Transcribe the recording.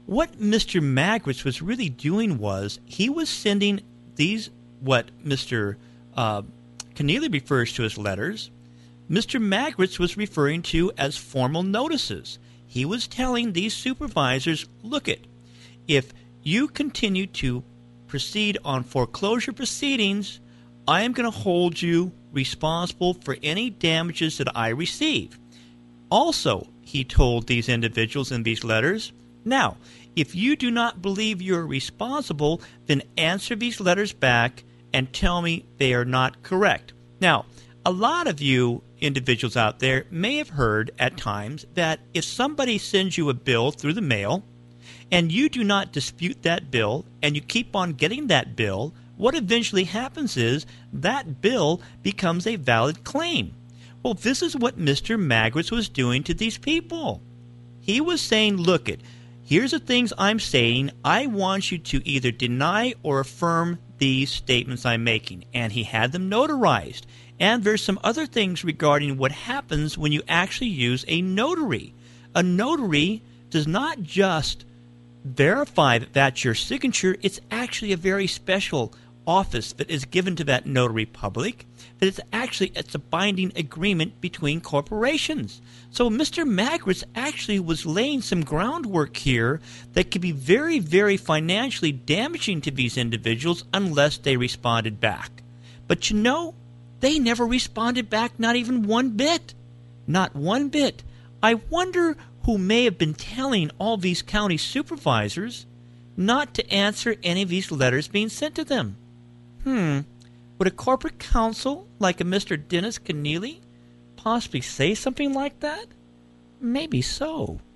What Mr. Magritz was really doing was he was sending these, what Mr. Keneally refers to as letters, Mr. Magritz was referring to as formal notices. He was telling these supervisors, look it, if you continue to proceed on foreclosure proceedings, I am going to hold you responsible for any damages that I receive. Also, he told these individuals in these letters, now, if you do not believe you're responsible, then answer these letters back and tell me they are not correct. Now, a lot of you individuals out there may have heard at times that if somebody sends you a bill through the mail and you do not dispute that bill and you keep on getting that bill, what eventually happens is that bill becomes a valid claim. Well, this is what Mr. Magritz was doing to these people. He was saying, look it, here's the things I'm saying. I want you to either deny or affirm these statements I'm making. And he had them notarized. And there's some other things regarding what happens when you actually use a notary. A notary does not just verify that that's your signature. It's actually a very special office that is given to that notary public, that it's a binding agreement between corporations. So Mr. Magritz actually was laying some groundwork here that could be very, very financially damaging to these individuals unless they responded back. But you know, they never responded back, not even one bit. Not one bit. I wonder who may have been telling all these county supervisors not to answer any of these letters being sent to them. Would a corporate counsel like a Mr. Dennis Keneally possibly say something like that? Maybe so.